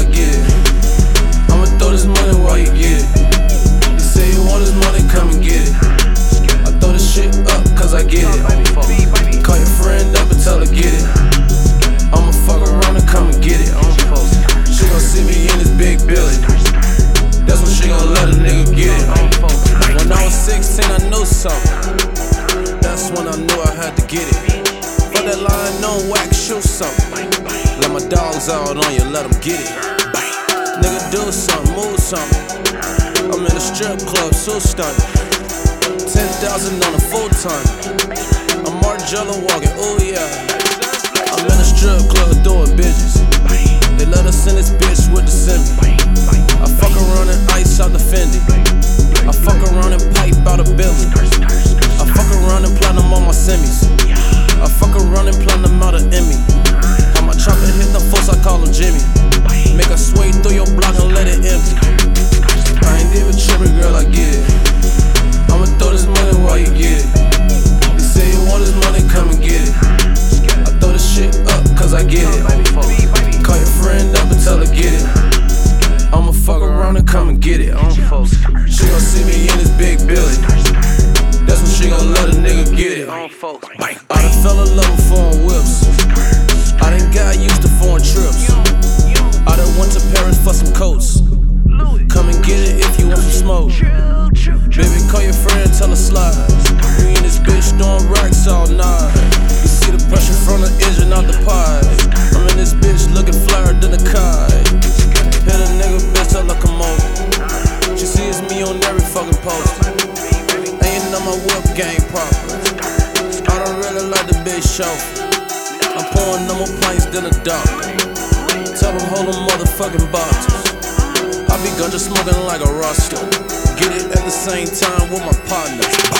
get it. I'ma throw this money while you get it. You say you want this money, come and get it. I throw this shit up cause I get it. Call your friend up and tell her get it. I'ma fuck around and come and get it. She gon' see me in this big building. That's when she gon' let a nigga get it. When I was 16 I knew something. That's when I knew I had to get it. For that line, no wax, shoot something. Let my dogs out on you, let them get it. Nigga do something, move something. I'm in a strip club, so stunning. 10,000 on a full time. I'm Margiela walking, oh yeah. I'm in a strip club doing bitches. They let us in this bitch with the semi. I fuck around and ice out the Fendi. I fuck around and pipe out a Billy. I fuck around and platinum on my semis. I fuck around and platinum out of Emmy. On my chopper hit the folks, I call him Jimmy. Make her sway through your block and let it empty. I ain't even tripping, girl, I get it. I'ma throw this money while you get it. You say you want this money, come and get it. I throw this shit up cause I get it. Call your friend up and tell her get it. I'ma fuck around and come and get it. She gon' see me in this big building. That's when she gon' let a nigga get it. I done fell in love with foreign whips. I done got used to foreign trips. I done went to Paris for some coats. Come and get it if you want some smoke. Baby, call your friend and tell her slide. We in this bitch doing racks all night. You see the pressure from the engine out the pipe. I'm in this bitch looking flyer than a kite. Hit a nigga bitch, tell her come over. She sees me on every fucking post. Ain't know my whip game proper. I don't really like the big show. I'm pouring no more pints than a doctor. Tell them hold them motherfucking boxes. I be ganja smoking like a roster. Get it at the same time with my partners.